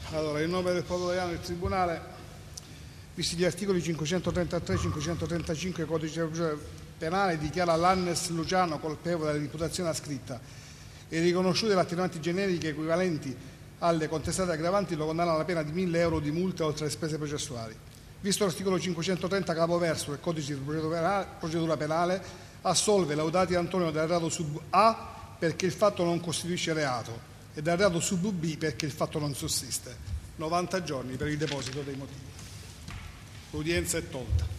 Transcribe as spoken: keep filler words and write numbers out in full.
Allora, in nome del popolo italiano del Tribunale, visti gli articoli cinquecentotrentatré e cinquecentotrentacinque del Codice di procedura penale, dichiara l'Annes Luciano colpevole dell'imputazione ascritta e riconosciute le attenuanti generiche equivalenti alle contestate aggravanti, lo condanna alla pena di mille euro di multa oltre alle spese processuali. Visto l'articolo cinquecentotrenta capoverso del Codice di procedura penale, assolve Laudati Antonio dal reato sub A perché il fatto non costituisce reato e dal reato sub B perché il fatto non sussiste. novanta giorni per il deposito dei motivi. L'udienza è tolta.